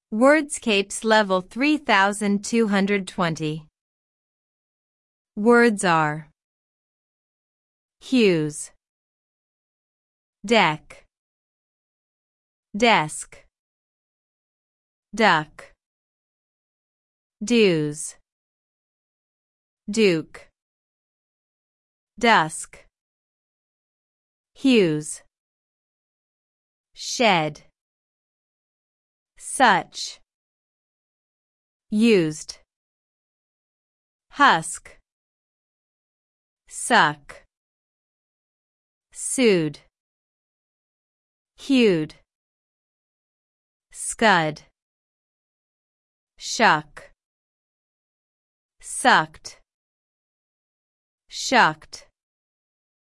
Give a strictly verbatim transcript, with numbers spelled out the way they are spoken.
Wordscapes level three thousand two hundred twenty. Words are hues, deck, desk, duck, dues, duke, dusk, hues, shed, such, used, husk, suck, sued, hued, scud, shuck, sucked, shucked.